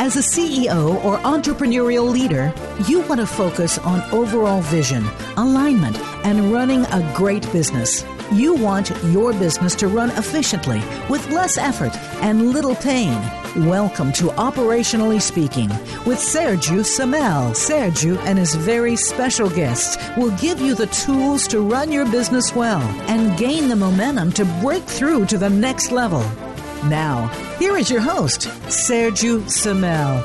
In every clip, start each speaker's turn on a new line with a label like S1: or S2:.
S1: As a CEO or entrepreneurial leader, you want to focus on overall vision, alignment, and running a great business. You want your business to run efficiently with less effort and little pain. Welcome to Operationally Speaking with Sergio Samel. Sergio and his very special guests will give you the tools to run your business well and gain the momentum to break through to the next level. Now, here is your host, Sergio Samel.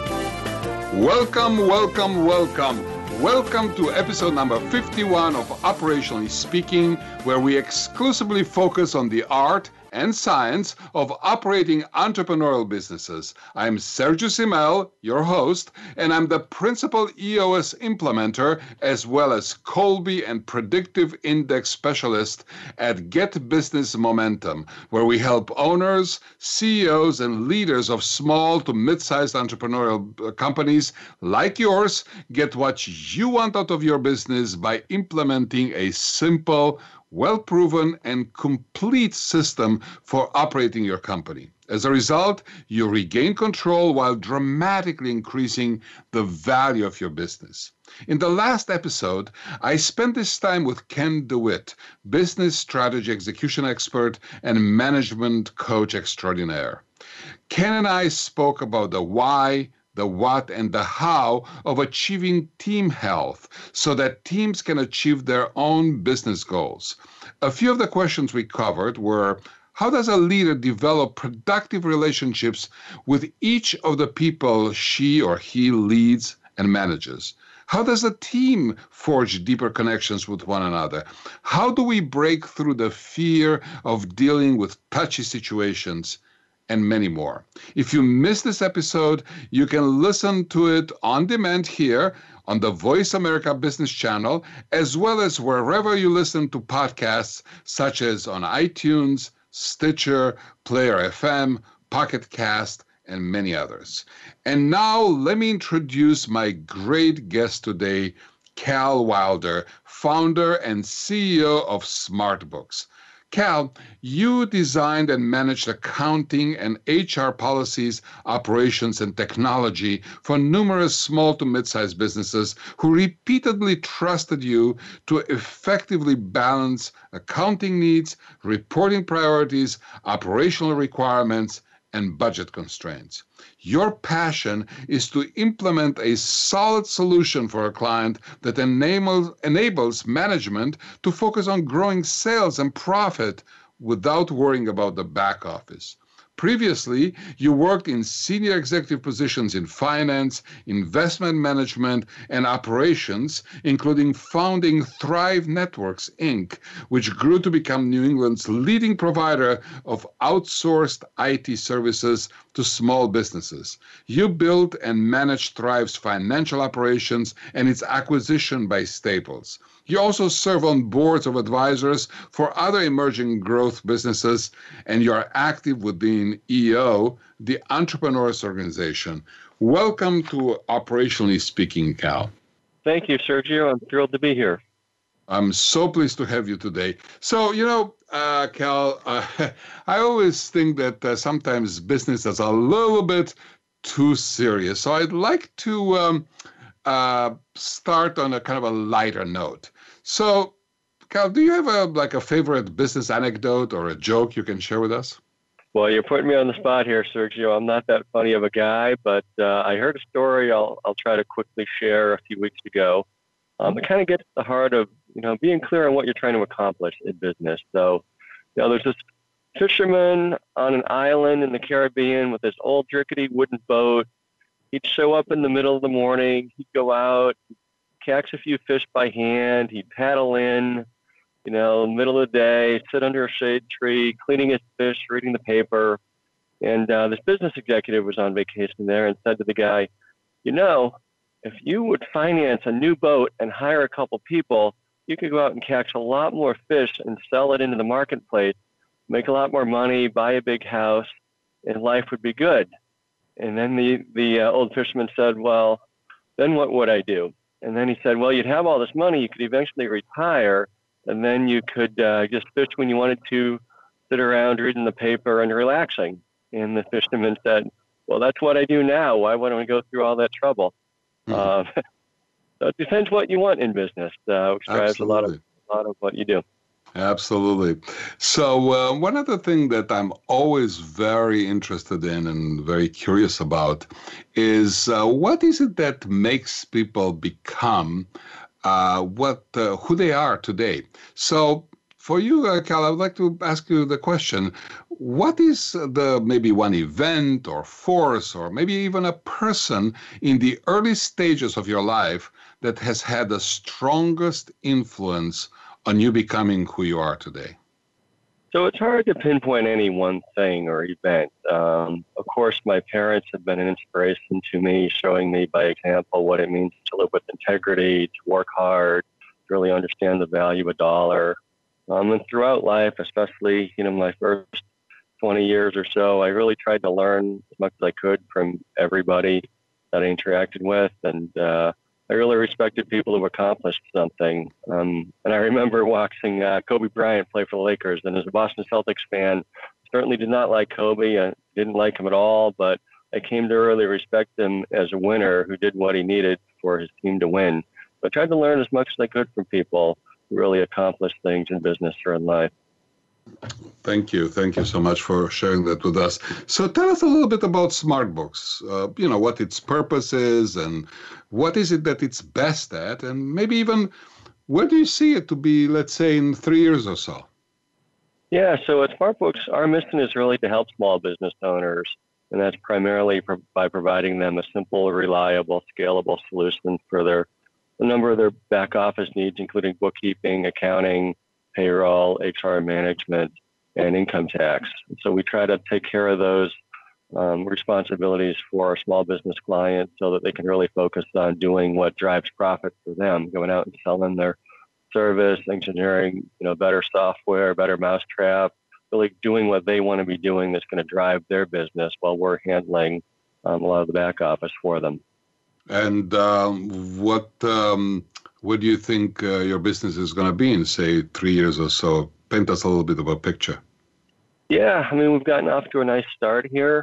S2: Welcome, welcome, welcome. Welcome to episode number 51 of Operationally Speaking, where we exclusively focus on the art and science of operating entrepreneurial businesses. I'm Sergio Samel, your host, and I'm the principal EOS implementer as well as Kolbe and predictive index specialist at Get Business Momentum, where we help owners, CEOs, and leaders of small to mid-sized entrepreneurial companies like yours get what you want out of your business by implementing a simple, well-proven, and complete system for operating your company. As a result, you regain control while dramatically increasing the value of your business. In the last episode, I spent this time with Ken DeWitt, business strategy execution expert and management coach extraordinaire. Ken and I spoke about the why, the what, and the how of achieving team health so that teams can achieve their own business goals. A few of the questions we covered were: how does a leader develop productive relationships with each of the people she or he leads and manages? How does a team forge deeper connections with one another? How do we break through the fear of dealing with touchy situations? And many more. If you missed this episode, you can listen to it on demand here on the Voice America Business Channel, as well as wherever you listen to podcasts, such as on iTunes, Stitcher, Player FM, Pocket Cast, and many others. And now let me introduce my great guest today, Cal Wilder, founder and CEO of SmartBooks. Cal, you designed and managed accounting and HR policies, operations, and technology for numerous small to mid-sized businesses who repeatedly trusted you to effectively balance accounting needs, reporting priorities, operational requirements, and budget constraints. Your passion is to implement a solid solution for a client that enables management to focus on growing sales and profit without worrying about the back office. Previously, you worked in senior executive positions in finance, investment management, and operations, including founding Thrive Networks, Inc., which grew to become New England's leading provider of outsourced IT services to small businesses. You built and managed Thrive's financial operations and its acquisition by Staples. You also serve on boards of advisors for other emerging growth businesses, and you are active within EO, the Entrepreneurs Organization. Welcome to Operationally Speaking, Cal.
S3: Thank you, Sergio. I'm thrilled to be here.
S2: I'm so pleased to have you today. So, Cal, I always think that sometimes business is a little bit too serious. So I'd like to start on a kind of a lighter note. So, Cal, do you have a favorite business anecdote or a joke you can share with us?
S3: Well, you're putting me on the spot here, Sergio. I'm not that funny of a guy, but I heard a story I'll try to quickly share a few weeks ago. It kind of gets to the heart of, being clear on what you're trying to accomplish in business. So, there's this fisherman on an island in the Caribbean with this old rickety wooden boat. He'd show up in the middle of the morning. He'd go out, catch a few fish by hand. He'd paddle in, middle of the day, sit under a shade tree, cleaning his fish, reading the paper. And this business executive was on vacation there and said to the guy, if you would finance a new boat and hire a couple people, you could go out and catch a lot more fish and sell it into the marketplace, make a lot more money, buy a big house, and life would be good. And then the old fisherman said, well, then what would I do? And then he said, well, you'd have all this money. You could eventually retire, and then you could just fish when you wanted to, sit around reading the paper and relaxing. And the fisherman said, well, that's what I do now. Why wouldn't I go through all that trouble? So it depends what you want in business, which drives a lot of what you do.
S2: Absolutely. So one other thing that I'm always very interested in and very curious about is what is it that makes people become who they are today? So for you, Cal, I would like to ask you the question, what is the maybe one event or force or maybe even a person in the early stages of your life that has had the strongest influence on you becoming who you are today?
S3: So it's hard to pinpoint any one thing or event. Of course, my parents have been an inspiration to me, showing me by example what it means to live with integrity, to work hard, to really understand the value of a dollar. And throughout life, especially, my first 20 years or so, I really tried to learn as much as I could from everybody that I interacted with. And I really respected people who accomplished something. And I remember watching Kobe Bryant play for the Lakers. And as a Boston Celtics fan, certainly did not like Kobe. I didn't like him at all, but I came to really respect him as a winner who did what he needed for his team to win. But I tried to learn as much as I could from people who really accomplished things in business or in life.
S2: Thank you. Thank you so much for sharing that with us. So tell us a little bit about SmartBooks, what its purpose is and what is it that it's best at, and maybe even where do you see it to be, let's say, in 3 years or so?
S3: Yeah, so at SmartBooks, our mission is really to help small business owners, and that's primarily by providing them a simple, reliable, scalable solution for a number of their back office needs, including bookkeeping, accounting, payroll, HR management, and income tax. So we try to take care of those responsibilities for our small business clients so that they can really focus on doing what drives profit for them, going out and selling their service, engineering, better software, better mousetrap, really doing what they want to be doing that's going to drive their business while we're handling a lot of the back office for them.
S2: And what do you think your business is going to be in, say, 3 years or so? Paint us a little bit of a picture.
S3: Yeah, we've gotten off to a nice start here.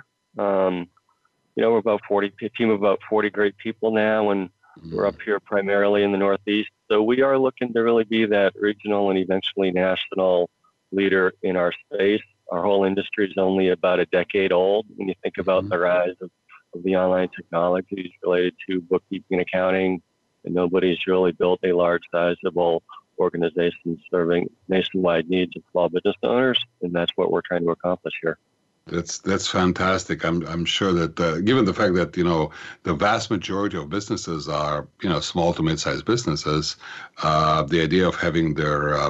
S3: We're about a team of about 40 great people now, and we're up here primarily in the Northeast. So we are looking to really be that regional and eventually national leader in our space. Our whole industry is only about a decade old when you think about the rise of the online technologies related to bookkeeping and accounting, and nobody's really built a large, sizable organization serving nationwide needs of small business owners, and that's what we're trying to accomplish here.
S2: That's fantastic. I'm sure that given the fact that the vast majority of businesses are small to mid-sized businesses, the idea of having their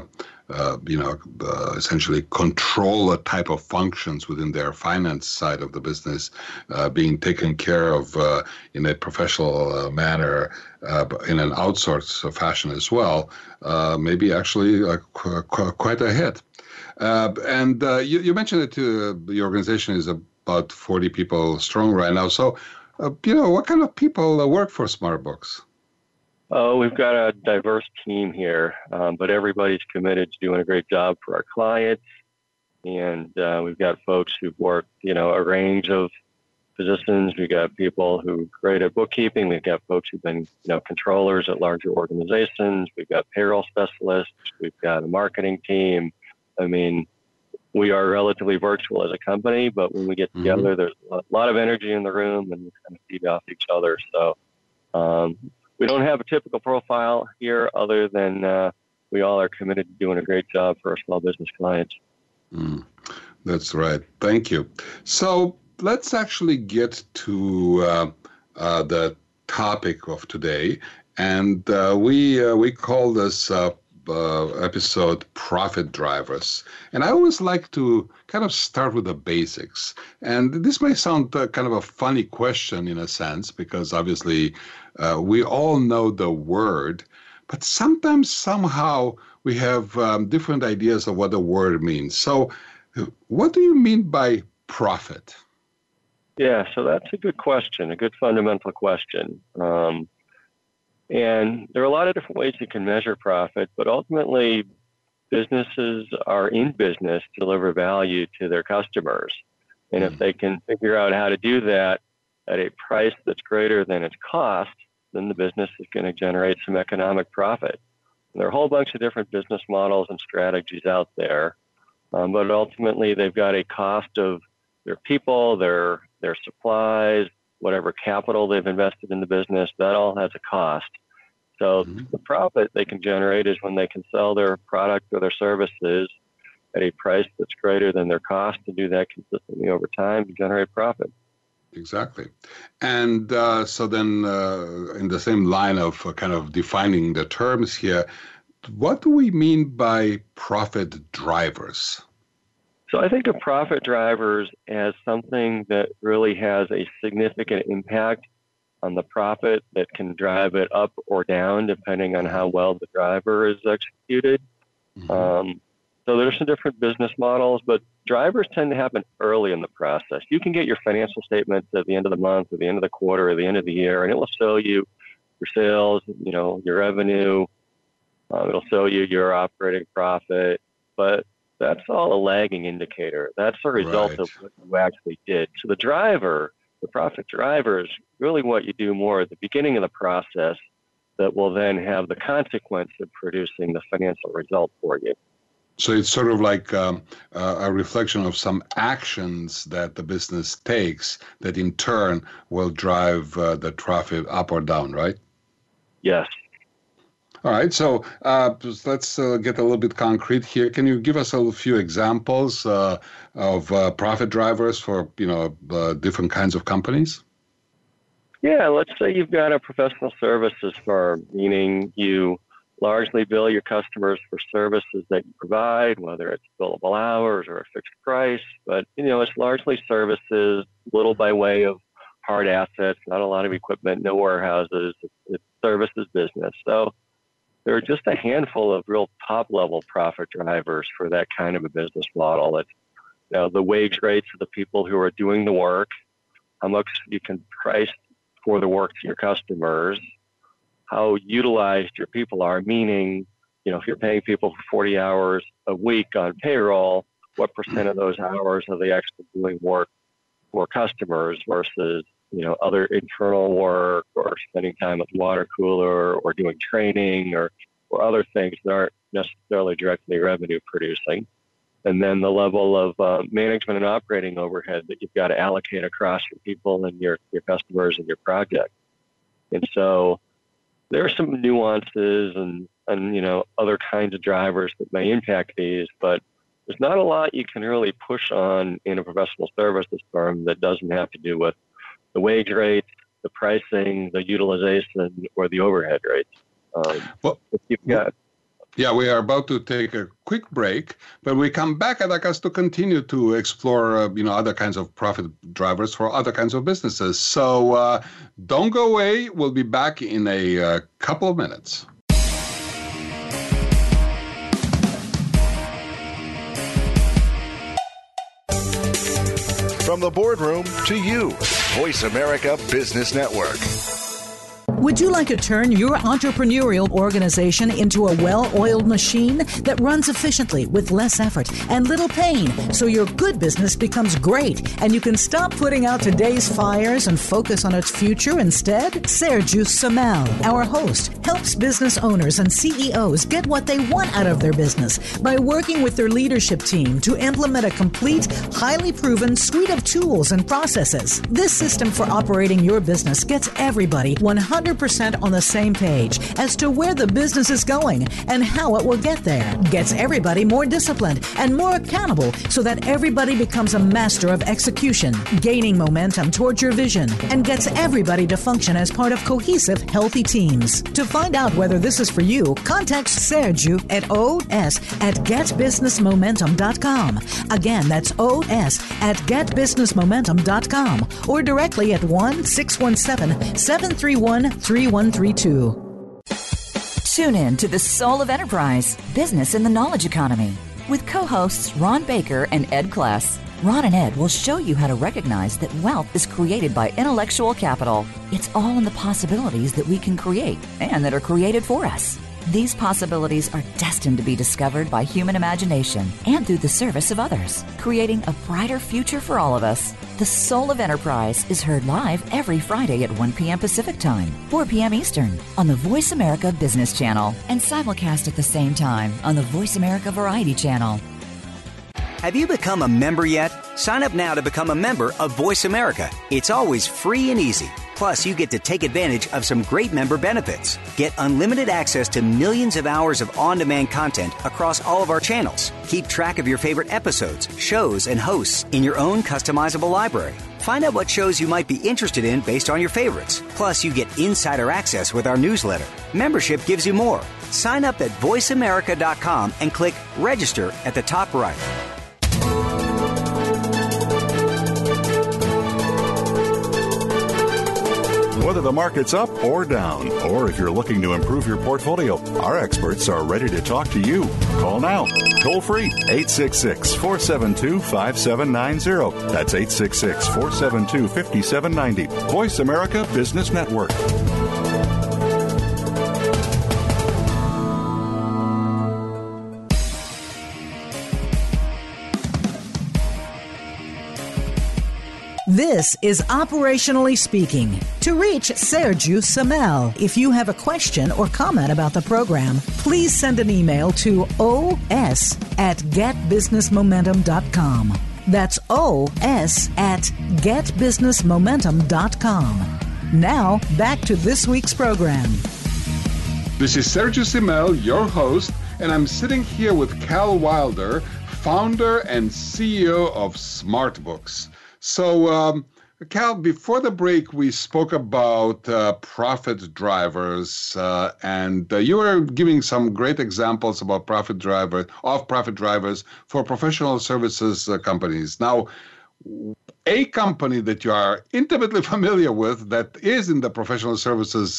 S2: essentially control a type of functions within their finance side of the business being taken care of in a professional manner, in an outsourced fashion as well, maybe actually quite a hit. And you mentioned that the organization is about 40 people strong right now. So, what kind of people work for SmartBooks?
S3: Oh, we've got a diverse team here, but everybody's committed to doing a great job for our clients. And we've got folks who've worked, a range of positions. We've got people who are great at bookkeeping. We've got folks who've been, controllers at larger organizations. We've got payroll specialists. We've got a marketing team. We are relatively virtual as a company, but when we get together, there's a lot of energy in the room and we kind of feed off each other. So we don't have a typical profile here other than we all are committed to doing a great job for our small business clients.
S2: That's right. Thank you. So let's actually get to the topic of today. And we call this episode Profit Drivers. And I always like to kind of start with the basics. And this may sound kind of a funny question in a sense, because obviously we all know the word, but sometimes somehow we have different ideas of what the word means. So what do you mean by profit?
S3: Yeah, so that's a good question, a good fundamental question. And there are a lot of different ways you can measure profit, but ultimately businesses are in business to deliver value to their customers. And if they can figure out how to do that at a price that's greater than its cost, then the business is going to generate some economic profit. And there are a whole bunch of different business models and strategies out there, but ultimately they've got a cost of their people, their supplies, whatever capital they've invested in the business, that all has a cost. So the profit they can generate is when they can sell their product or their services at a price that's greater than their cost, to do that consistently over time to generate profit.
S2: Exactly. And so then in the same line of kind of defining the terms here, what do we mean by profit drivers?
S3: So I think of profit drivers as something that really has a significant impact on the profit, that can drive it up or down depending on how well the driver is executed. So there's some different business models, but drivers tend to happen early in the process. You can get your financial statements at the end of the month, or the end of the quarter, or the end of the year, and it will show you your sales, your revenue. It'll show you your operating profit, but that's all a lagging indicator. That's a result of what you actually did. So the profit driver, is really what you do more at the beginning of the process that will then have the consequence of producing the financial result for you.
S2: So it's sort of like a reflection of some actions that the business takes that in turn will drive the profit up or down, right?
S3: Yes.
S2: All right. So let's get a little bit concrete here. Can you give us a few examples of profit drivers for different kinds of companies?
S3: Yeah. Let's say you've got a professional services firm, meaning you largely bill your customers for services that you provide, whether it's billable hours or a fixed price. But, it's largely services, little by way of hard assets, not a lot of equipment, no warehouses. It's services business. So there are just a handful of real top-level profit drivers for that kind of a business model. It's the wage rates of the people who are doing the work, how much you can price for the work to your customers, how utilized your people are, meaning, if you're paying people for 40 hours a week on payroll, what percent of those hours are they actually doing work for customers versus, other internal work, or spending time at the water cooler, or doing training, or other things that aren't necessarily directly revenue producing. And then the level of management and operating overhead that you've got to allocate across your people and your customers and your project. And so there are some nuances and other kinds of drivers that may impact these, but there's not a lot you can really push on in a professional services firm that doesn't have to do with the wage rates, the pricing, the utilization, or the overhead rates.
S2: Yeah, we are about to take a quick break, but we come back, I'd like us to continue to explore, other kinds of profit drivers for other kinds of businesses. So don't go away. We'll be back in a couple of minutes.
S4: From the boardroom to you, Voice America Business Network.
S1: Would you like to turn your entrepreneurial organization into a well-oiled machine that runs efficiently with less effort and little pain, so your good business becomes great and you can stop putting out today's fires and focus on its future instead? Sergiu Samel, our host, helps business owners and CEOs get what they want out of their business by working with their leadership team to implement a complete, highly proven suite of tools and processes. This system for operating your business gets everybody 100% on the same page as to where the business is going and how it will get there. Gets everybody more disciplined and more accountable so that everybody becomes a master of execution, gaining momentum towards your vision, and gets everybody to function as part of cohesive, healthy teams. To find out whether this is for you, contact Sergiu at os@getbusinessmomentum.com. Again, that's os@getbusinessmomentum.com, or directly at 1-617-731-3132.
S5: Tune in to The Soul of Enterprise, Business in the Knowledge Economy, with co-hosts Ron Baker and Ed Kless. Ron and Ed will show you how to recognize that wealth is created by intellectual capital. It's all in the possibilities that we can create and that are created for us. These possibilities are destined to be discovered by human imagination and through the service of others, creating a brighter future for all of us. The Soul of Enterprise is heard live every Friday at 1 p.m. Pacific Time, 4 p.m. Eastern on the Voice America Business Channel and simulcast at the same time on the Voice America Variety Channel.
S6: Have you become a member yet? Sign up now to become a member of Voice America. It's always free and easy. Plus, you get to take advantage of some great member benefits. Get unlimited access to millions of hours of on-demand content across all of our channels. Keep track of your favorite episodes, shows, and hosts in your own customizable library. Find out what shows you might be interested in based on your favorites. Plus, you get insider access with our newsletter. Membership gives you more. Sign up at voiceamerica.com and click Register at the top right.
S7: Whether the market's up or down, or if you're looking to improve your portfolio, our experts are ready to talk to you. Call now. Toll free, 866-472-5790. That's 866-472-5790. Voice America Business Network.
S1: This is Operationally Speaking. To reach Sergio Samel, if you have a question or comment about the program, please send an email to os@getbusinessmomentum.com. That's os@getbusinessmomentum.com. Now, back to this week's program.
S2: This is Sergio Samel, your host, and I'm sitting here with Cal Wilder, founder and CEO of SmartBooks. So, Cal, before the break, we spoke about profit drivers, and you were giving some great examples about profit drivers for professional services companies. Now, a company that you are intimately familiar with that is in the professional services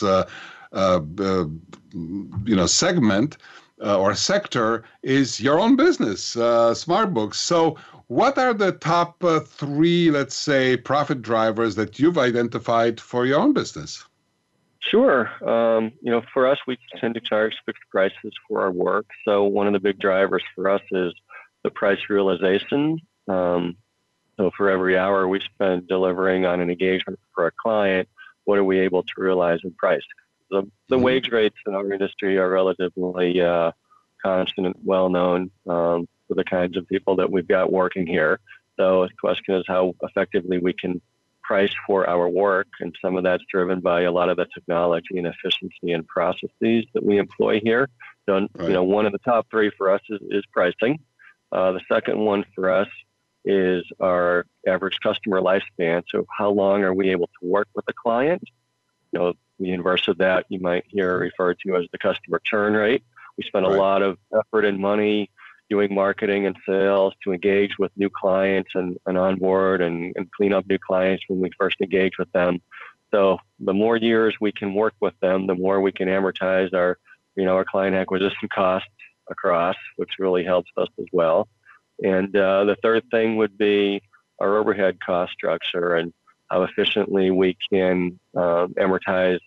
S2: segment or sector is your own business, SmartBooks. So what are the top three, let's say, profit drivers that you've identified for your own business?
S3: Sure. For us, we tend to charge fixed prices for our work. So one of the big drivers for us is the price realization. So for every hour we spend delivering on an engagement for a client, what are we able to realize in price? The wage rates in our industry are relatively constant and well-known for the kinds of people that we've got working here. So the question is how effectively we can price for our work, and some of that's driven by a lot of the technology and efficiency and processes that we employ here. So, right. One of the top three for us is pricing. The second one for us is our average customer lifespan. So how long are we able to work with a client? The inverse of that you might hear referred to as the customer churn rate. We spend a lot of effort and money doing marketing and sales to engage with new clients and onboard and clean up new clients when we first engage with them. So the more years we can work with them, the more we can amortize our client acquisition costs across, which really helps us as well. And the third thing would be our overhead cost structure and how efficiently we can amortize,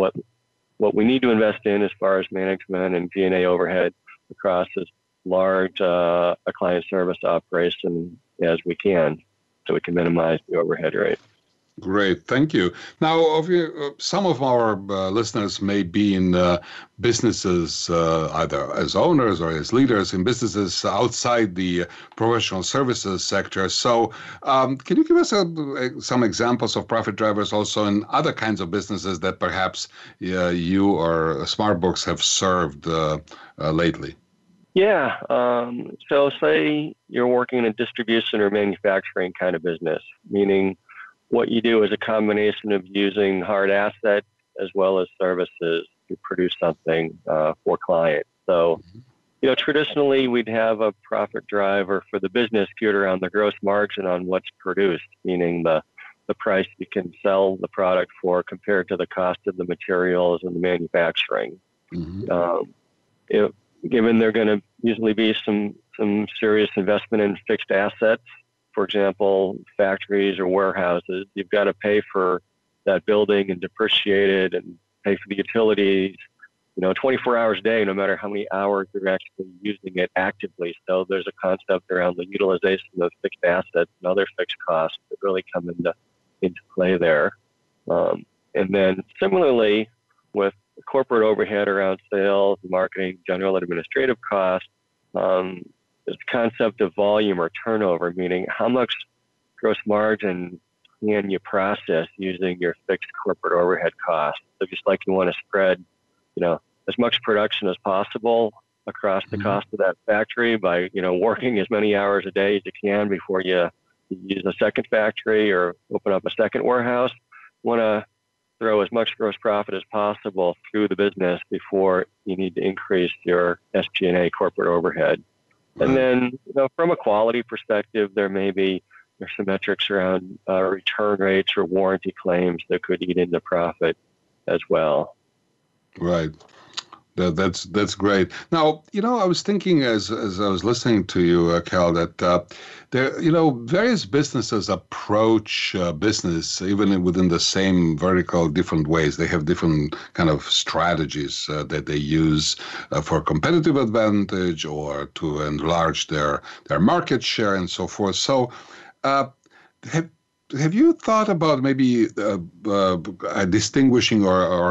S3: what we need to invest in as far as management and G&A overhead across as large a client service operation as we can, so we can minimize the overhead rate.
S2: Great, thank you. Now, some of our listeners may be in businesses, either as owners or as leaders in businesses outside the professional services sector. So can you give us some examples of profit drivers also in other kinds of businesses that perhaps you or SmartBooks have served lately?
S3: Yeah. So say you're working in a distribution or manufacturing kind of business, meaning what you do is a combination of using hard assets as well as services to produce something for clients. So, traditionally we'd have a profit driver for the business geared around the gross margin on what's produced, meaning the price you can sell the product for compared to the cost of the materials and the manufacturing. Given there are going to usually be some serious investment in fixed assets, for example, factories or warehouses, you've got to pay for that building and depreciate it and pay for the utilities 24 hours a day, no matter how many hours you're actually using it actively. So there's a concept around the utilization of fixed assets and other fixed costs that really come into play there. And then similarly, with corporate overhead around sales, marketing, general administrative costs, there's the concept of volume or turnover, meaning how much gross margin can you process using your fixed corporate overhead costs. So just like you want to spread, as much production as possible across the cost of that factory by, working as many hours a day as you can before you use a second factory or open up a second warehouse. You want to throw as much gross profit as possible through the business before you need to increase your SG&A corporate overhead. And then, from a quality perspective, there's some metrics around return rates or warranty claims that could eat into profit as well.
S2: Right. That's great. Now, I was thinking as I was listening to you, Cal, that there, various businesses approach business even within the same vertical different ways. They have different kind of strategies that they use for competitive advantage or to enlarge their market share and so forth. So, have you thought about maybe distinguishing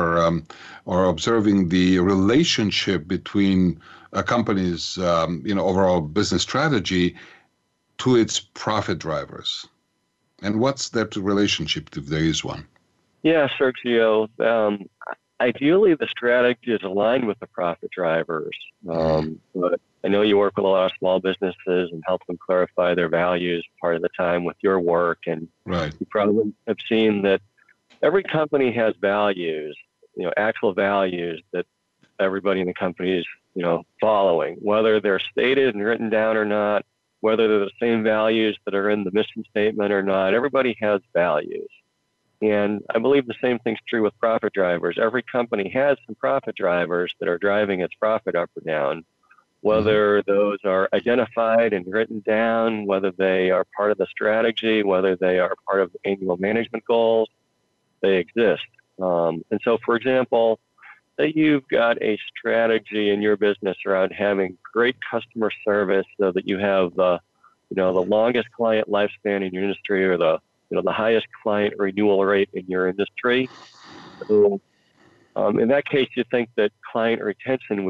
S2: or observing the relationship between a company's overall business strategy to its profit drivers, and what's that relationship if there is one?
S3: Yeah, Sergio. Ideally, the strategy is aligned with the profit drivers, but I know you work with a lot of small businesses and help them clarify their values part of the time with your work. And
S2: right.
S3: You probably have seen that every company has values, actual values that everybody in the company is, following, whether they're stated and written down or not, whether they're the same values that are in the mission statement or not. Everybody has values. And I believe the same thing's true with profit drivers. Every company has some profit drivers that are driving its profit up or down. Whether those are identified and written down, whether they are part of the strategy, whether they are part of annual management goals, they exist. And so, for example, say you've got a strategy in your business around having great customer service so that you have the longest client lifespan in your industry or the highest client renewal rate in your industry. So, in that case, you think that the client retention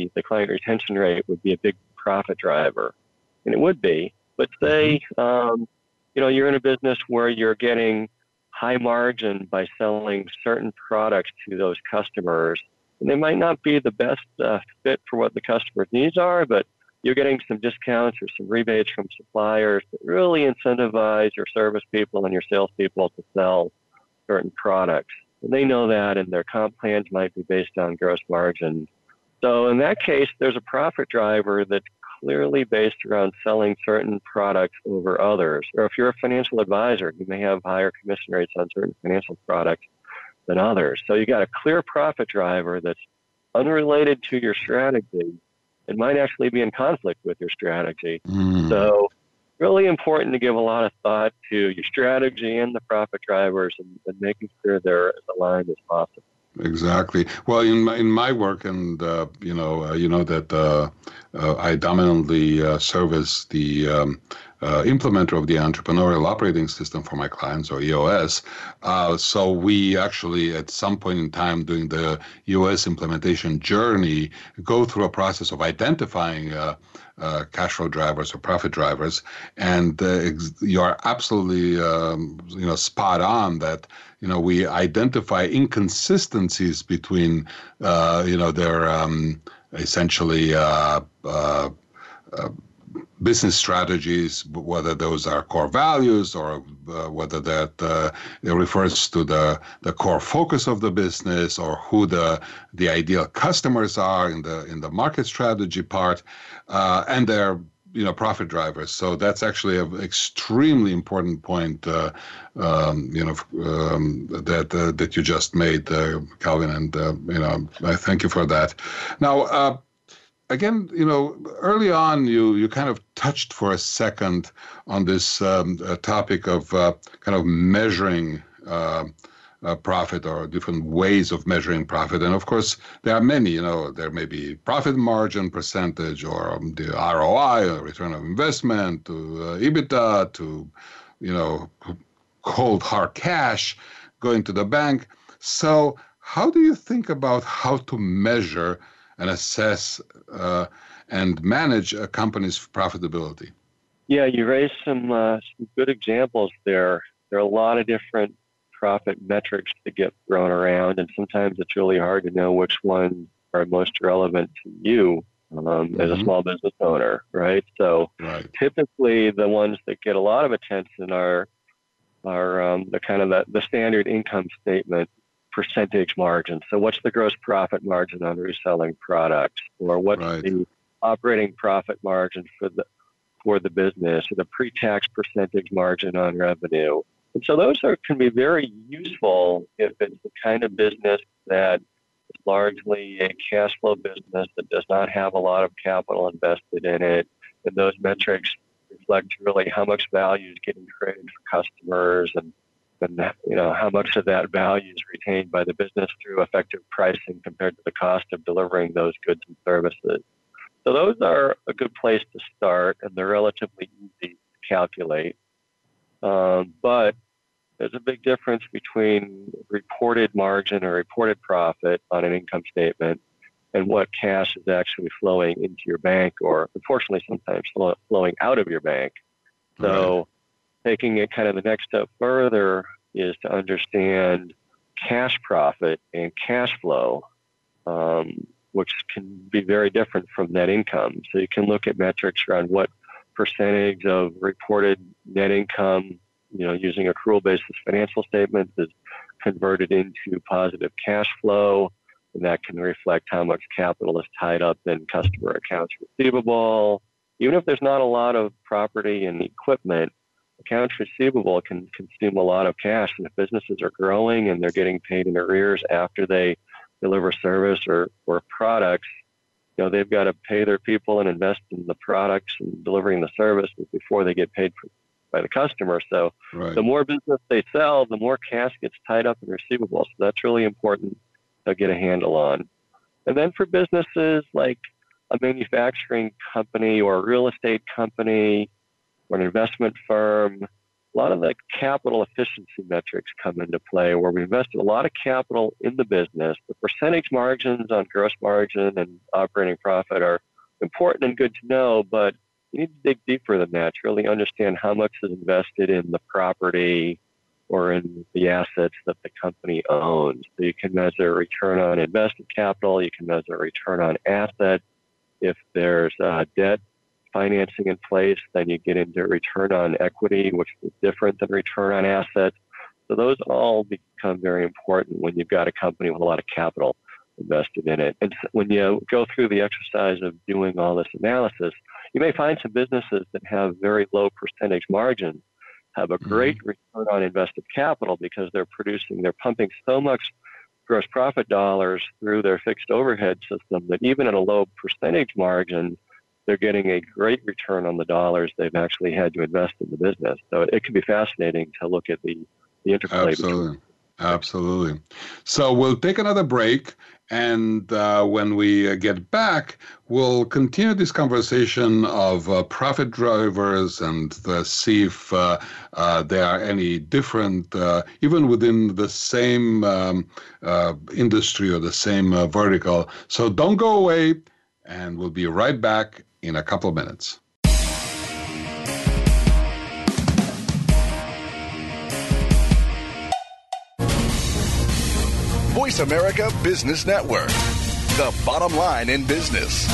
S3: rate would be a big profit driver, and it would be. But say, you're in a business where you're getting high margin by selling certain products to those customers, and they might not be the best fit for what the customer's needs are, but you're getting some discounts or some rebates from suppliers that really incentivize your service people and your salespeople to sell certain products. And they know that, and their comp plans might be based on gross margin. So in that case, there's a profit driver that's clearly based around selling certain products over others. Or if you're a financial advisor, you may have higher commission rates on certain financial products than others. So you got a clear profit driver that's unrelated to your strategy and might actually be in conflict with your strategy. So really important to give a lot of thought to your strategy and the profit drivers and making sure they're as aligned as possible.
S2: Exactly. Well, in my work, and that I dominantly service the implementer of the entrepreneurial operating system for my clients, or EOS. So we actually, at some point in time during the EOS implementation journey, go through a process of identifying cash flow drivers or profit drivers, and you are absolutely spot on that we identify inconsistencies between their essentially business strategies, whether those are core values or whether that it refers to the core focus of the business or who the ideal customers are in the market strategy part, and their profit drivers. So that's actually an extremely important point that you just made, Calvin, and I thank you for that. Now, again, early on, you kind of touched for a second on this topic of kind of measuring profit or different ways of measuring profit. And of course, there are many, there may be profit margin percentage or the ROI, or return of investment, to EBITDA, to, cold hard cash going to the bank. So how do you think about how to measure and assess and manage a company's profitability?
S3: Yeah, you raised some good examples there. There are a lot of different profit metrics that get thrown around, and sometimes it's really hard to know which ones are most relevant to you as a small business owner, right? So typically the ones that get a lot of attention are the kind of the standard income statement percentage margin. So what's the gross profit margin on reselling products, or what's the operating profit margin for the business, or the pre-tax percentage margin on revenue? And so those can be very useful if it's the kind of business that is largely a cash flow business that does not have a lot of capital invested in it. And those metrics reflect really how much value is getting created for customers, and how much of that value is retained by the business through effective pricing compared to the cost of delivering those goods and services. So those are a good place to start, and they're relatively easy to calculate. But there's a big difference between reported margin or reported profit on an income statement and what cash is actually flowing into your bank, or unfortunately sometimes flowing out of your bank. So taking it kind of the next step further is to understand cash profit and cash flow, which can be very different from net income. So you can look at metrics around what percentage of reported net income, using accrual basis financial statements, is converted into positive cash flow. And that can reflect how much capital is tied up in customer accounts receivable. Even if there's not a lot of property and equipment, accounts receivable can consume a lot of cash. And if businesses are growing and they're getting paid in arrears after they deliver service or products, they've got to pay their people and invest in the products and delivering the services before they get paid by the customer. So the more business they sell, the more cash gets tied up in receivables. So that's really important to get a handle on. And then for businesses like a manufacturing company or a real estate company or an investment firm, a lot of the capital efficiency metrics come into play, where we invested a lot of capital in the business. The percentage margins on gross margin and operating profit are important and good to know, but you need to dig deeper than that to really understand how much is invested in the property or in the assets that the company owns. So you can measure return on invested capital, you can measure return on assets. If there's debt financing in place, then you get into return on equity, which is different than return on assets. So those all become very important when you've got a company with a lot of capital invested in it. And when you go through the exercise of doing all this analysis, you may find some businesses that have very low percentage margins have a great return on invested capital because they're pumping so much gross profit dollars through their fixed overhead system that even at a low percentage margin, they're getting a great return on the dollars they've actually had to invest in the business. So it can be fascinating to look at the interplay.
S2: Absolutely. So we'll take another break, and when we get back, we'll continue this conversation of profit drivers and see if there are any different, even within the same industry or the same vertical. So don't go away, and we'll be right back in a couple of minutes.
S4: Voice America Business Network, the bottom line in business.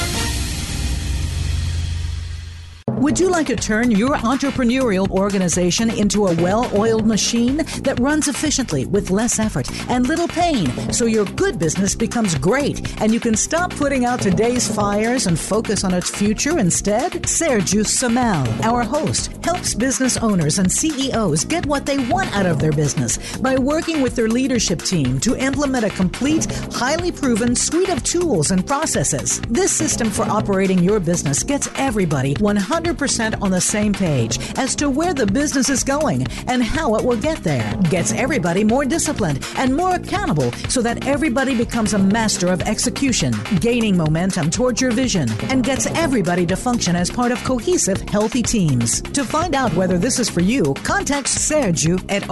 S1: Would you like to turn your entrepreneurial organization into a well-oiled machine that runs efficiently with less effort and little pain, so your good business becomes great and you can stop putting out today's fires and focus on its future instead? Sergiu Samel, our host, helps business owners and CEOs get what they want out of their business by working with their leadership team to implement a complete, highly proven suite of tools and processes. This system for operating your business gets everybody 100% 100% on the same page as to where the business is going and how it will get there. Gets everybody more disciplined and more accountable so that everybody becomes a master of execution, gaining momentum towards your vision, and gets everybody to function as part of cohesive, healthy teams. To find out whether this is for you, contact Sergio at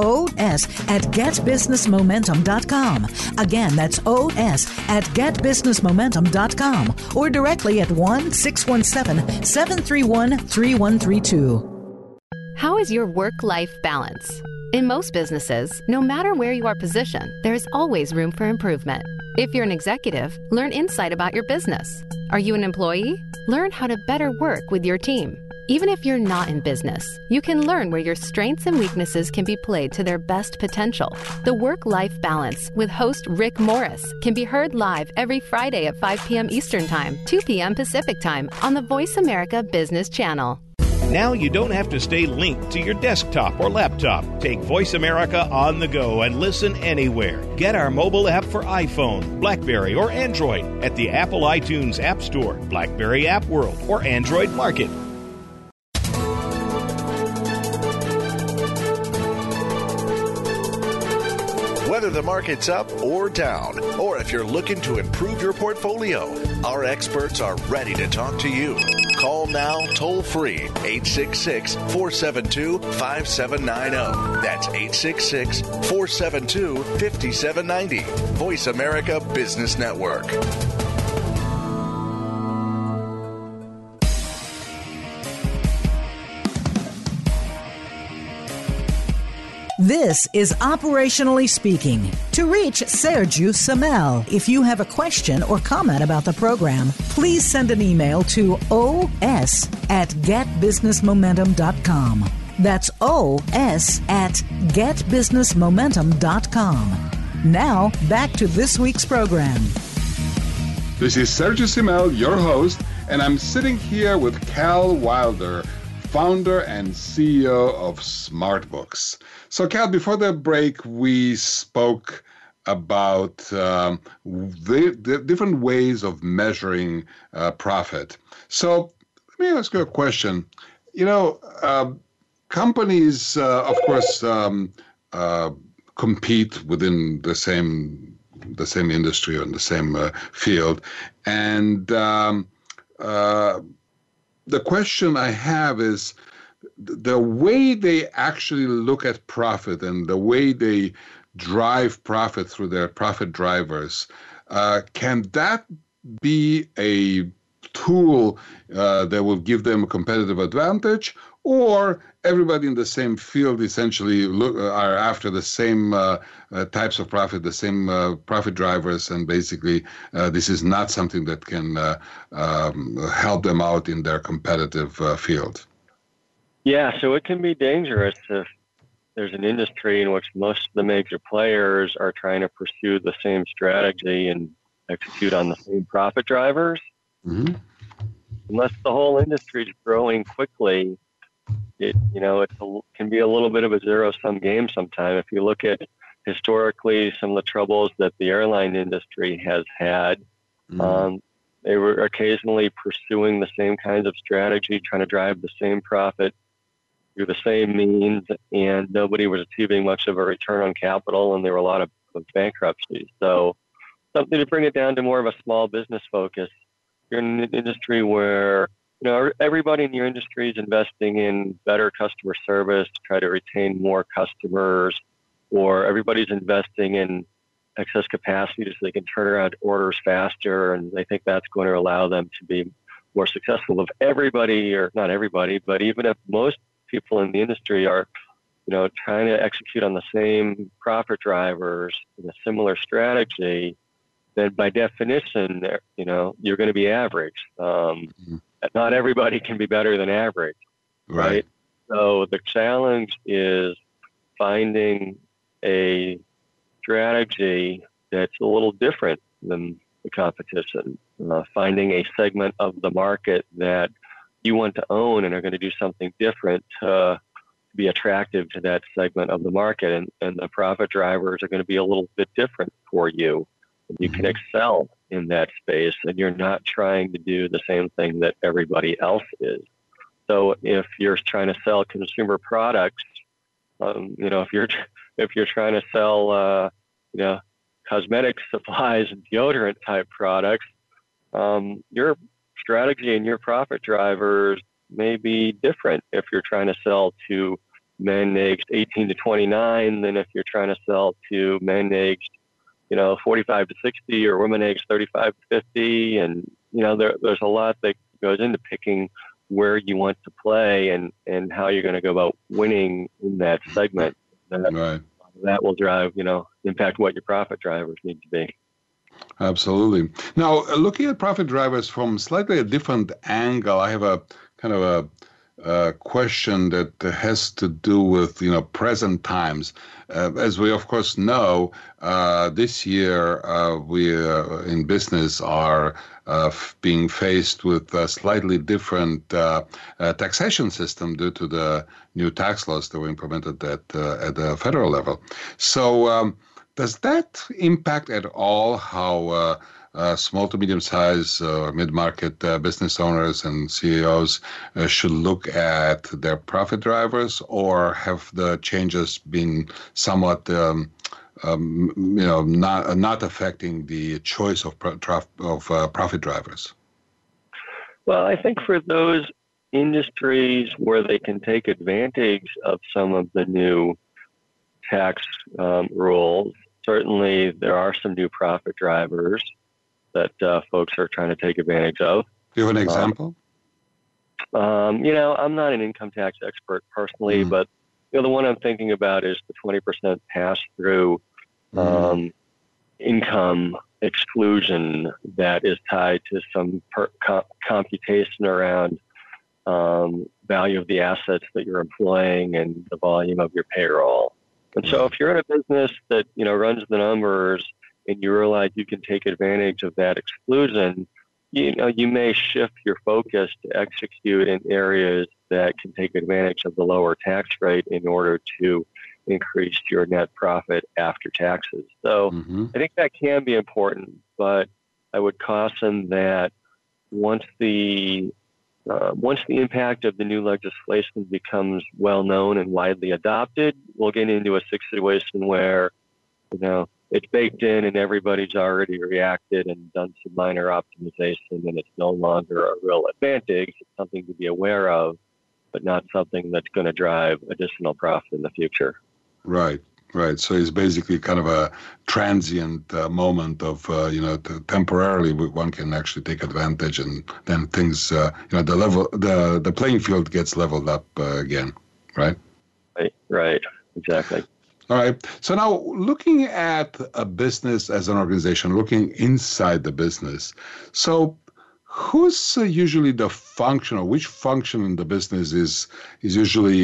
S1: os@getbusinessmomentum.com. Again, that's os@getbusinessmomentum.com or directly at 1-617-731-3132.
S8: How is your work-life balance? In most businesses, no matter where you are positioned, there is always room for improvement. If you're an executive, learn insight about your business. Are you an employee? Learn how to better work with your team. Even if you're not in business, you can learn where your strengths and weaknesses can be played to their best potential. The Work-Life Balance with host Rick Morris can be heard live every Friday at 5 p.m. Eastern Time, 2 p.m. Pacific Time on the Voice America Business Channel.
S9: Now you don't have to stay linked to your desktop or laptop. Take Voice America on the go and listen anywhere. Get our mobile app for iPhone, BlackBerry, or Android at the Apple iTunes App Store, BlackBerry App World, or Android Market.
S4: Whether the market's up or down, or if you're looking to improve your portfolio, our experts are ready to talk to you. Call now toll free 866-472-5790. That's 866-472-5790. Voice America Business Network.
S1: This is Operationally Speaking. To reach Sergio Samel, if you have a question or comment about the program, please send an email to os@getbusinessmomentum.com. That's os@getbusinessmomentum.com. Now, back to this week's program.
S2: This is Sergio Samel, your host, and I'm sitting here with Cal Wilder, founder and CEO of SmartBooks. So, Cal, before the break, we spoke about the different ways of measuring profit. So, let me ask you a question. You know, companies, of course, compete within the same industry or in the same field, and the question I have is the way they actually look at profit and the way they drive profit through their profit drivers. Can that be a tool that will give them a competitive advantage, or everybody in the same field essentially are after the same types of profit, the same profit drivers, and basically this is not something that can help them out in their competitive field?
S3: Yeah, so it can be dangerous if there's an industry in which most of the major players are trying to pursue the same strategy and execute on the same profit drivers. Mm-hmm. Unless the whole industry is growing quickly, it can be a little bit of a zero-sum game sometimes. If you look at historically some of the troubles that the airline industry has had, they were occasionally pursuing the same kinds of strategy, trying to drive the same profit through the same means, and nobody was achieving much of a return on capital, and there were a lot of bankruptcies. So something to bring it down to more of a small business focus. You're in an industry where everybody in your industry is investing in better customer service to try to retain more customers, or everybody's investing in excess capacity so they can turn around orders faster, and they think that's going to allow them to be more successful. If everybody, or not everybody, but even if most people in the industry are, trying to execute on the same profit drivers in a similar strategy, then by definition, you're going to be average. Not everybody can be better than average, right? So the challenge is finding a strategy that's a little different than the competition, finding a segment of the market that you want to own and are going to do something different to be attractive to that segment of the market. And the profit drivers are going to be a little bit different for you. You can excel in that space, and you're not trying to do the same thing that everybody else is. So if you're trying to sell consumer products, if you're trying to sell, cosmetic supplies and deodorant type products, your strategy and your profit drivers may be different if you're trying to sell to men aged 18 to 29 than if you're trying to sell to men aged, 45 to 60 or women aged 35 to 50. And, there's a lot that goes into picking where you want to play and how you're going to go about winning in that segment.
S2: Right.
S3: That will drive, impact what your profit drivers need to be.
S2: Absolutely. Now, looking at profit drivers from slightly a different angle, I have a kind of a question that has to do with, present times. As we, of course, know, this year we in business are being faced with a slightly different taxation system due to the new tax laws that were implemented at the federal level. So does that impact at all how small to medium-sized mid-market business owners and CEOs should look at their profit drivers, or have the changes been somewhat, not affecting the choice of profit drivers?
S3: Well, I think for those industries where they can take advantage of some of the new tax rules, certainly there are some new profit drivers that folks are trying to take advantage of.
S2: Do you have an example?
S3: I'm not an income tax expert personally, but the one I'm thinking about is the 20% pass-through income exclusion that is tied to some computation around value of the assets that you're employing and the volume of your payroll. And so if you're in a business that, runs the numbers and you realize you can take advantage of that exclusion, you may shift your focus to execute in areas that can take advantage of the lower tax rate in order to increase your net profit after taxes. So I think that can be important, but I would caution that once the impact of the new legislation becomes well known and widely adopted, we'll get into a situation where, it's baked in and everybody's already reacted and done some minor optimization, and it's no longer a real advantage. It's something to be aware of, but not something that's going to drive additional profit in the future.
S2: Right. So it's basically kind of a transient moment of, temporarily one can actually take advantage, and then things, the playing field gets leveled up again, right?
S3: Right, exactly.
S2: All right. So now looking at a business as an organization, looking inside the business. So who's usually the function, or which function in the business is usually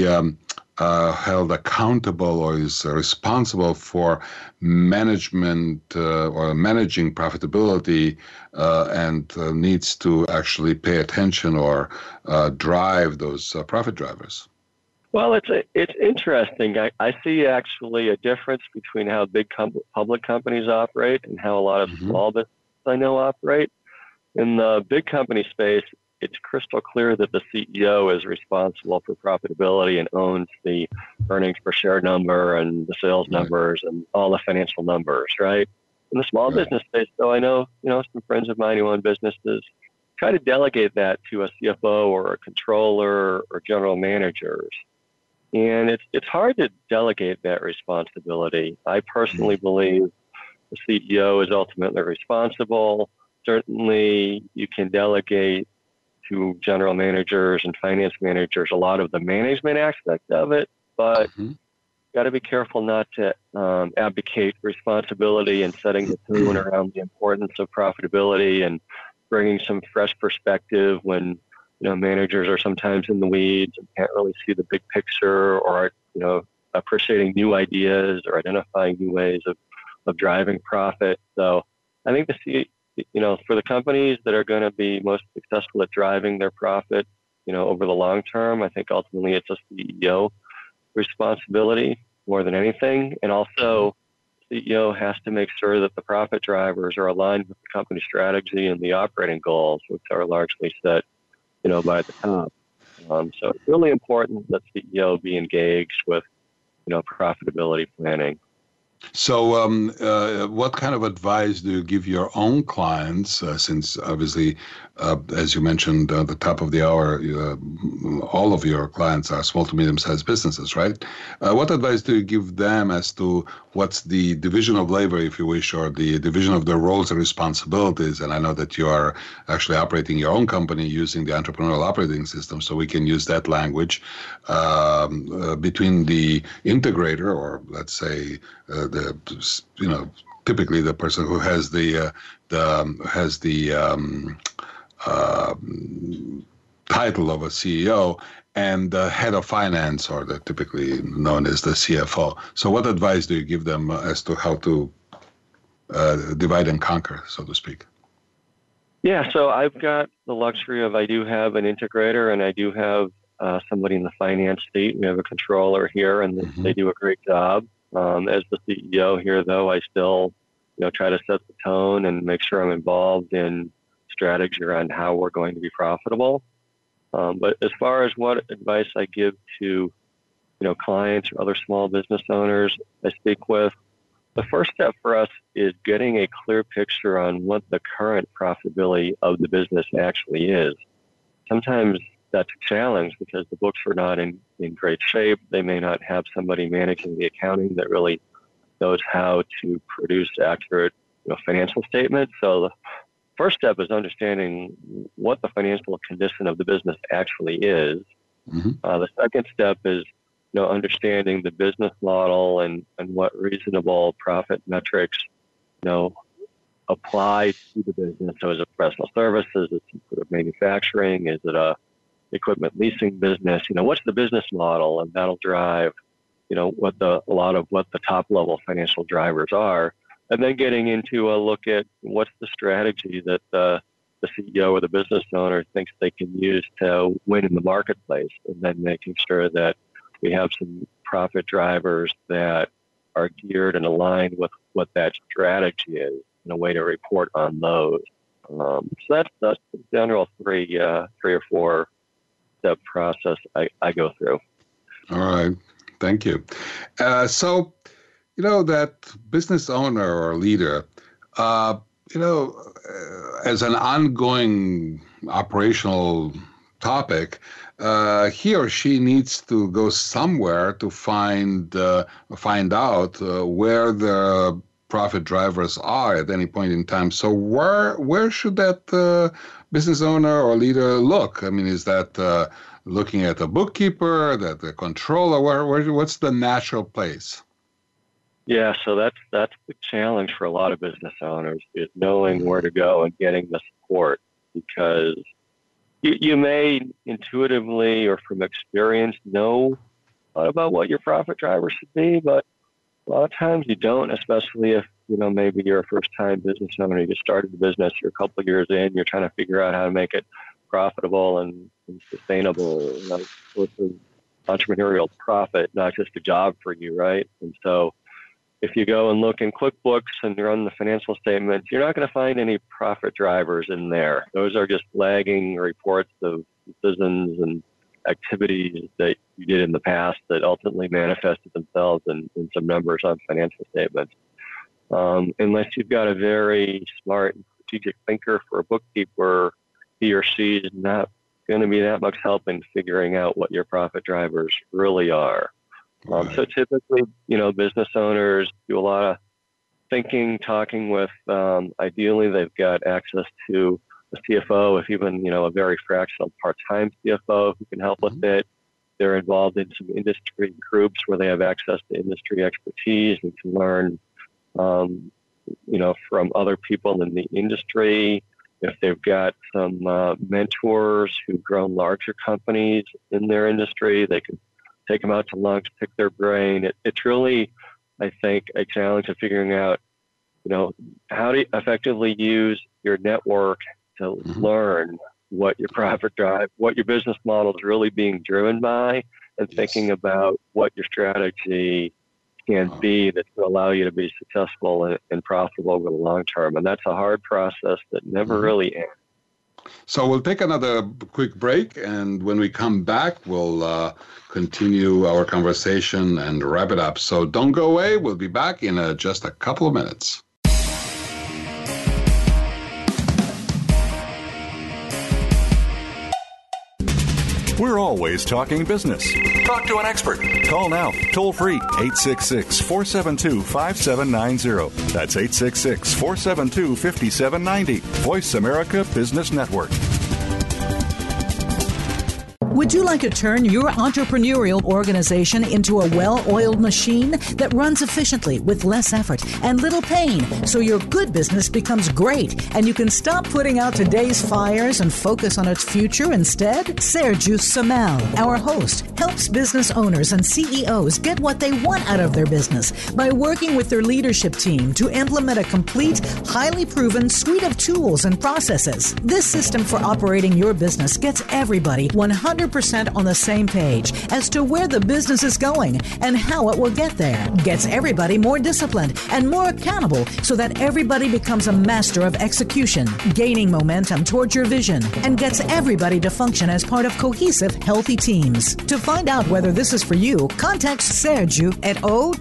S2: held accountable or is responsible for management or managing profitability and needs to actually pay attention or drive those profit drivers?
S3: Well, it's interesting. I see actually a difference between how big public companies operate and how a lot of small businesses I know operate. In the big company space, it's crystal clear that the CEO is responsible for profitability and owns the earnings per share number and the sales numbers and all the financial numbers, right? In the small business space, though, I know, some friends of mine who own businesses try to delegate that to a CFO or a controller or general managers. And it's hard to delegate that responsibility. I personally believe the CEO is ultimately responsible. Certainly, you can delegate to general managers and finance managers a lot of the management aspect of it, but got to be careful not to abdicate responsibility and setting the tone around the importance of profitability and bringing some fresh perspective when managers are sometimes in the weeds and can't really see the big picture, or appreciating new ideas or identifying new ways of driving profit. So I think for the companies that are going to be most successful at driving their profit, over the long term, I think ultimately it's a CEO responsibility more than anything. And also, the CEO has to make sure that the profit drivers are aligned with the company strategy and the operating goals, which are largely set, by the top. So it's really important that CEO be engaged with, profitability planning.
S2: So what kind of advice do you give your own clients, since obviously, as you mentioned at the top of the hour, all of your clients are small to medium-sized businesses, right? What advice do you give them as to what's the division of labor, if you wish, or the division of their roles and responsibilities? And I know that you are actually operating your own company using the entrepreneurial operating system, so we can use that language between the integrator, or let's say typically the person who has the title of a CEO, and the head of finance, or the typically known as the CFO. So what advice do you give them as to how to divide and conquer, so to speak?
S3: Yeah, so I've got the luxury of, I do have an integrator, and I do have somebody in the finance seat. We have a controller here, and they do a great job. As the CEO here, though, I still, try to set the tone and make sure I'm involved in strategy around how we're going to be profitable. But as far as what advice I give to, clients or other small business owners I speak with, the first step for us is getting a clear picture on what the current profitability of the business actually is. Sometimes that's a challenge because the books are not in great shape. They may not have somebody managing the accounting that really knows how to produce accurate financial statements. So the first step is understanding what the financial condition of the business actually is. The second step is understanding the business model and what reasonable profit metrics apply to the business. So is it professional services? Is it sort of manufacturing? Is it a equipment leasing business? What's the business model? And that'll drive what a lot of what the top level financial drivers are. And then getting into a look at what's the strategy that the CEO or the business owner thinks they can use to win in the marketplace, and then making sure that we have some profit drivers that are geared and aligned with what that strategy is, and a way to report on those. So that's the general three or four step process I go through.
S2: All right. Thank you. So, that business owner or leader, as an ongoing operational topic, he or she needs to go somewhere to find out where the profit drivers are at any point in time. So where should that business owner or leader look? I mean, is that looking at a bookkeeper, that the controller? What's the natural place?
S3: Yeah, so that's the challenge for a lot of business owners, is knowing where to go and getting the support, because you may intuitively or from experience know a lot about what your profit driver should be, but a lot of times you don't, especially if, maybe you're a first-time business owner, you just started the business, you're a couple of years in, you're trying to figure out how to make it profitable and sustainable, source of entrepreneurial profit, not just a job for you, right? And so if you go and look in QuickBooks and run the financial statements, you're not going to find any profit drivers in there. Those are just lagging reports of decisions and activities that you did in the past that ultimately manifested themselves in some numbers on financial statements. Unless you've got a very smart and strategic thinker for a bookkeeper, he or she is not going to be that much help in figuring out what your profit drivers really are. So typically, business owners do a lot of thinking, talking with, ideally they've got access to a CFO, if even, a very fractional part-time CFO who can help with it. They're involved in some industry groups where they have access to industry expertise and can learn, from other people in the industry. If they've got some mentors who've grown larger companies in their industry, they can take them out to lunch, pick their brain. It's really, I think, a challenge of figuring out, how to effectively use your network to learn what your profit drive, what your business model is really being driven by, and thinking about what your strategy can be that will allow you to be successful and profitable over the long term. And that's a hard process that never really ends.
S2: So we'll take another quick break, and when we come back, we'll continue our conversation and wrap it up. So don't go away. We'll be back in just a couple of minutes.
S7: We're always talking business.
S4: Talk to an expert.
S7: Call now, toll free, 866-472-5790. That's 866-472-5790. Voice America Business Network.
S1: Would you like to turn your entrepreneurial organization into a well-oiled machine that runs efficiently with less effort and little pain so your good business becomes great and you can stop putting out today's fires and focus on its future instead? Sergio Samel, our host, helps business owners and CEOs get what they want out of their business by working with their leadership team to implement a complete, highly proven suite of tools and processes. This system for operating your business gets everybody 100% on the same page as to where the business is going and how it will get there. Gets everybody more disciplined and more accountable so that everybody becomes a master of execution, gaining momentum towards your vision, and gets everybody to function as part of cohesive, healthy teams. To find out whether this is for you, contact Sergio at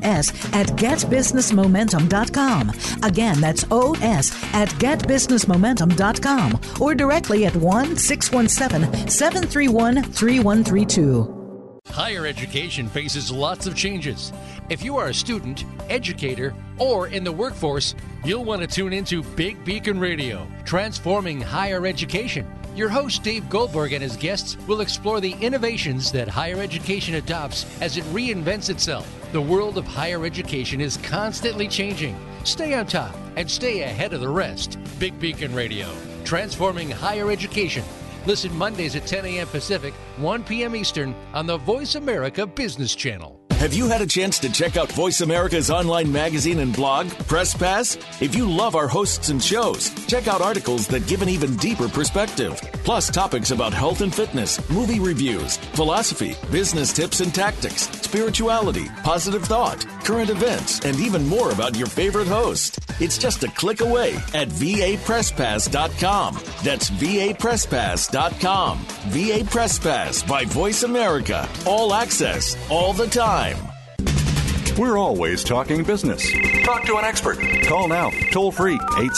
S1: os@getbusinessmomentum.com. Again, that's os@getbusinessmomentum.com or directly at 1-617-731-3132.
S10: Higher education faces lots of changes. If you are a student, educator, or in the workforce, you'll want to tune into Big Beacon Radio, transforming higher education. Your host, Dave Goldberg, and his guests will explore the innovations that higher education adopts as it reinvents itself. The world of higher education is constantly changing. Stay on top and stay ahead of the rest. Big Beacon Radio, transforming higher education. Listen Mondays at 10 a.m. Pacific, 1 p.m. Eastern on the Voice America Business Channel.
S11: Have you had a chance to check out Voice America's online magazine and blog, Press Pass? If you love our hosts and shows, check out articles that give an even deeper perspective. Plus topics about health and fitness, movie reviews, philosophy, business tips and tactics, spirituality, positive thought, current events, and even more about your favorite host. It's just a click away at vapresspass.com. That's vapresspass.com. VA Press Pass by Voice America. All access, all the time.
S7: We're always talking business.
S4: Talk to an expert.
S7: Call now, toll free,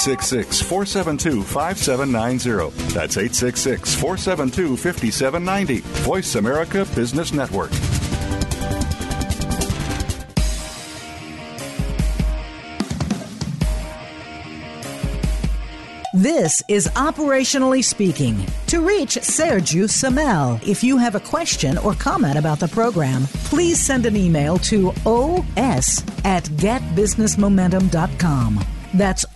S7: 866-472-5790. That's 866-472-5790. Voice America Business Network.
S1: This is Operationally Speaking. To reach Sergio Samel, if you have a question or comment about the program, please send an email to os@getbusinessmomentum.com. That's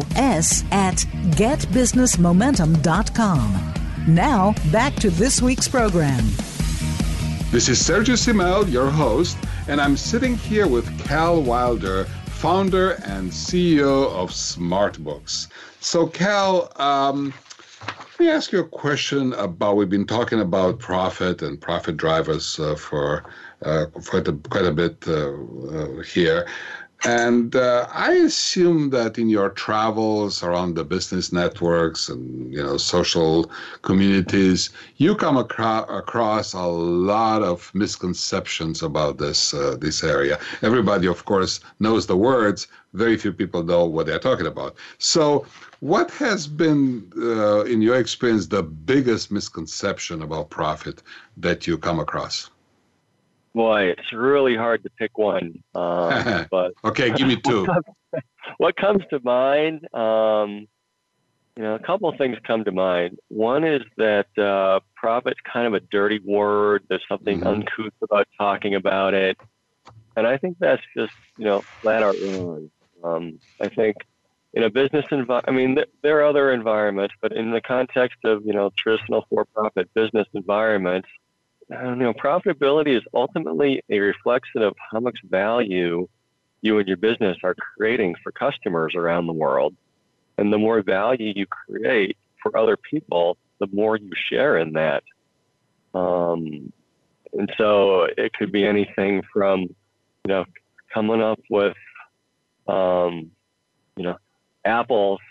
S1: os@getbusinessmomentum.com. Now, back to this week's program.
S2: This is Sergio Samel, your host, and I'm sitting here with Cal Wilder, founder and CEO of SmartBooks. So, Cal, let me ask you a question about, we've been talking about profit and profit drivers for quite a bit here. And I assume that in your travels around the business networks and social communities, you come across a lot of misconceptions about this area. Everybody, of course, knows the words. Very few people know what they're talking about. So, what has been, in your experience, the biggest misconception about profit that you come across?
S3: Boy, it's really hard to pick one. But
S2: okay, give me two.
S3: What comes to mind? A couple of things come to mind. One is that profit's kind of a dirty word. There's something uncouth about talking about it, and I think that's just flat out wrong. I think in a business environment, there are other environments, but in the context of traditional for-profit business environments, profitability is ultimately a reflection of how much value you and your business are creating for customers around the world. And the more value you create for other people, the more you share in that. And so it could be anything from, coming up with, Apple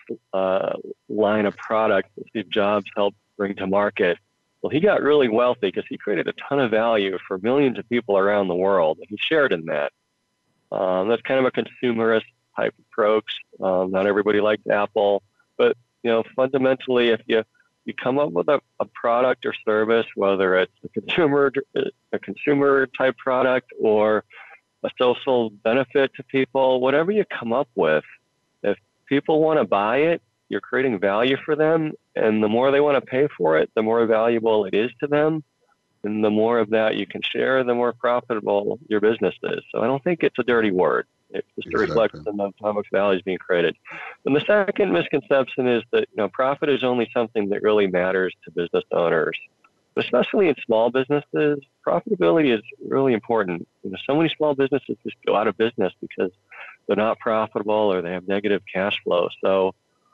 S3: line of product that Steve Jobs helped bring to market. Well, he got really wealthy because he created a ton of value for millions of people around the world, and he shared in that. That's kind of a consumerist type approach. Not everybody likes Apple, but fundamentally, if you come up with a product or service, whether it's a consumer type product or a social benefit to people, whatever you come up with, if people want to buy it, you're creating value for them, and the more they want to pay for it, the more valuable it is to them, and the more of that you can share, the more profitable your business is. So I don't think it's a dirty word. It's just a reflection of how much value is being created. And the second misconception is that profit is only something that really matters to business owners, especially in small businesses. Profitability is really important. So many small businesses just go out of business because they're not profitable or they have negative cash flow. So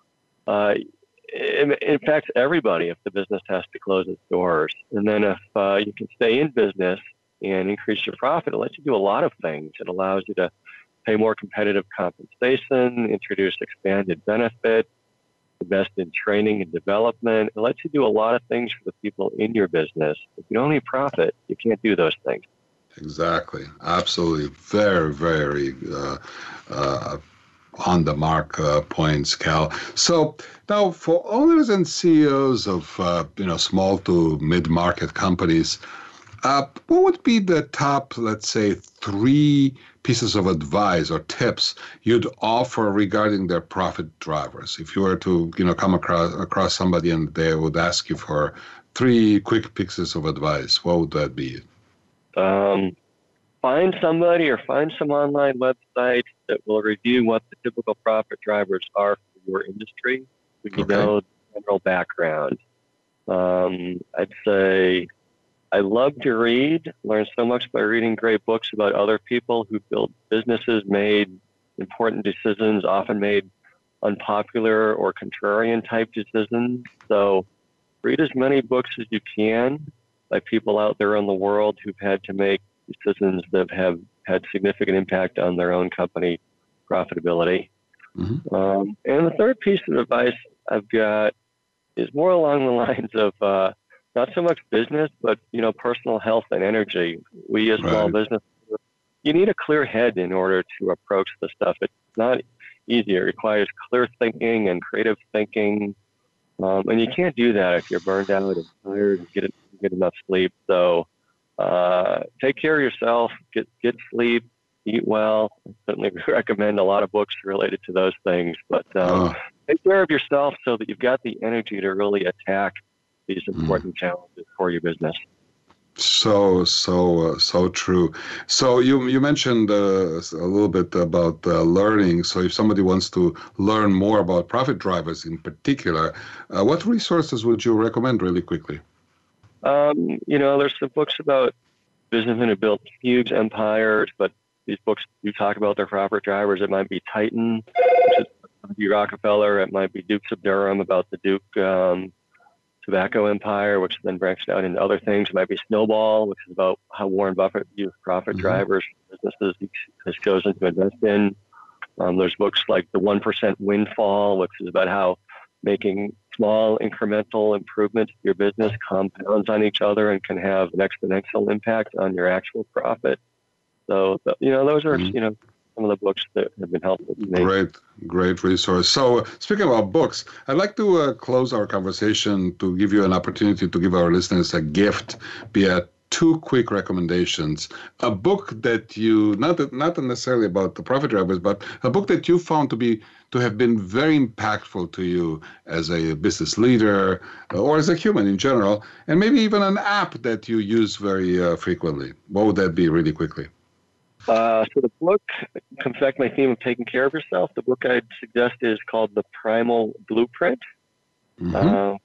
S3: it impacts everybody if the business has to close its doors. And then if you can stay in business and increase your profit, it lets you do a lot of things. It allows you to pay more competitive compensation, introduce expanded benefits, invest in training and development. It lets you do a lot of things for the people in your business. If you don't need profit, you can't do those things.
S2: Exactly. Absolutely. Very, very on the mark points, Cal. So now for owners and CEOs of small to mid-market companies, what would be the top, let's say, 3 pieces of advice or tips you'd offer regarding their profit drivers? If you were to come across somebody and they would ask you for 3 quick pieces of advice, what would that be?
S3: Find somebody or find some online websites that will review what the typical profit drivers are for your industry, so you know the general background. I'd say I love to read, learn so much by reading great books about other people who built businesses, made important decisions, often made unpopular or contrarian type decisions. So read as many books as you can by people out there in the world who've had to make decisions that have had significant impact on their own company profitability. Mm-hmm. And the third piece of advice I've got is more along the lines of not so much business, but personal health and energy. We as small business, you need a clear head in order to approach the stuff. It's not easy. It requires clear thinking and creative thinking, and you can't do that if you're burned out and tired and get enough sleep. So take care of yourself, get sleep, eat well. I certainly recommend a lot of books related to those things, but take care of yourself so that you've got the energy to really attack these important challenges for your business. So
S2: true. So you mentioned a little bit about learning. So if somebody wants to learn more about profit drivers in particular, what resources would you recommend really quickly?
S3: There's some books about businessmen who built huge empires, but these books do talk about their profit drivers. It might be Titan, which is W. Rockefeller. It might be Dukes of Durham, about the Duke tobacco empire, which then branched out into other things. It might be Snowball, which is about how Warren Buffett used profit drivers for businesses he has chosen to invest in. There's books like The 1% Windfall, which is about how making small incremental improvements to your business compounds on each other and can have an exponential impact on your actual profit. So, those are, some of the books that have been helpful to me.
S2: Great resource. So speaking about books, I'd like to close our conversation to give you an opportunity to give our listeners a gift, be it 2 quick recommendations. A book that you, not necessarily about the profit drivers, but a book that you found to have been very impactful to you as a business leader or as a human in general, and maybe even an app that you use very frequently. What would that be really quickly?
S3: So the book comes back to my theme of taking care of yourself. The book I'd suggest is called The Primal Blueprint. On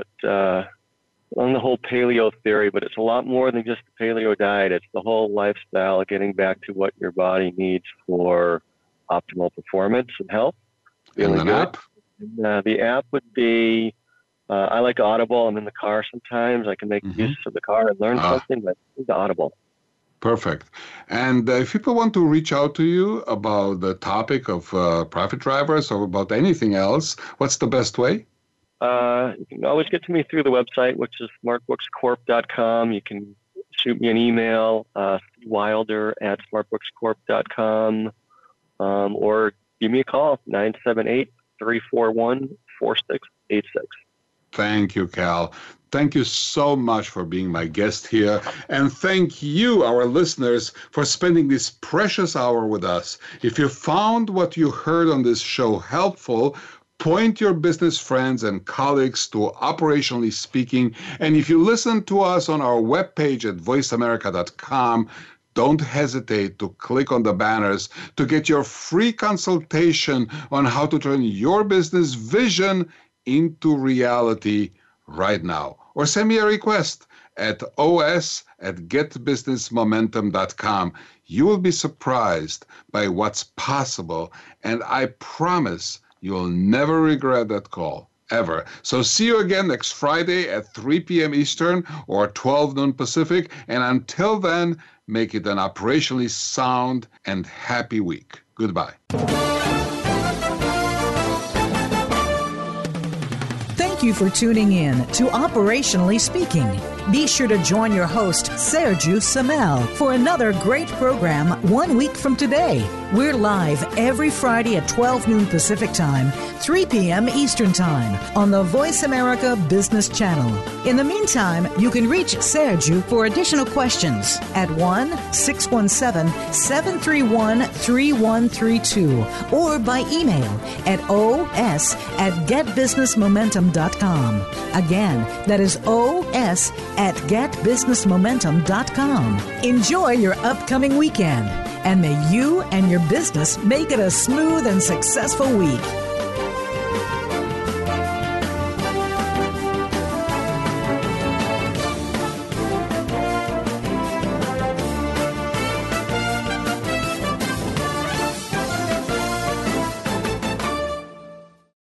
S3: the whole paleo theory, but it's a lot more than just the paleo diet. It's the whole lifestyle, getting back to what your body needs for optimal performance and health.
S2: And an app?
S3: The app would be, I like Audible. I'm in the car sometimes. I can make use of the car and learn something, but it's Audible.
S2: Perfect. And if people want to reach out to you about the topic of profit drivers or about anything else, what's the best way?
S3: You can always get to me through the website, which is smartbookscorp.com. You can shoot me an email, wilder@smartbookscorp.com, or give me a call, 978-341-4686.
S2: Thank you, Cal. Thank you so much for being my guest here. And thank you, our listeners, for spending this precious hour with us. If you found what you heard on this show helpful, point your business friends and colleagues to Operationally Speaking. And if you listen to us on our webpage at voiceamerica.com, don't hesitate to click on the banners to get your free consultation on how to turn your business vision into reality right now. Or send me a request at os@getbusinessmomentum.com. You will be surprised by what's possible, and I promise you'll never regret that call, ever. So see you again next Friday at 3 p.m. Eastern or 12 noon Pacific, and until then, make it an operationally sound and happy week. Goodbye.
S1: Thank you for tuning in to Operationally Speaking. Be sure to join your host, Sergio Samel, for another great program 1 week from today. We're live every Friday at 12 noon Pacific Time, 3 p.m. Eastern Time on the Voice America Business Channel. In the meantime, you can reach Sergio for additional questions at 1-617-731-3132 or by email at os@getbusinessmomentum.com. Again, that is os@getbusinessmomentum.com. Enjoy your upcoming weekend, and may you and your business make it a smooth and successful week.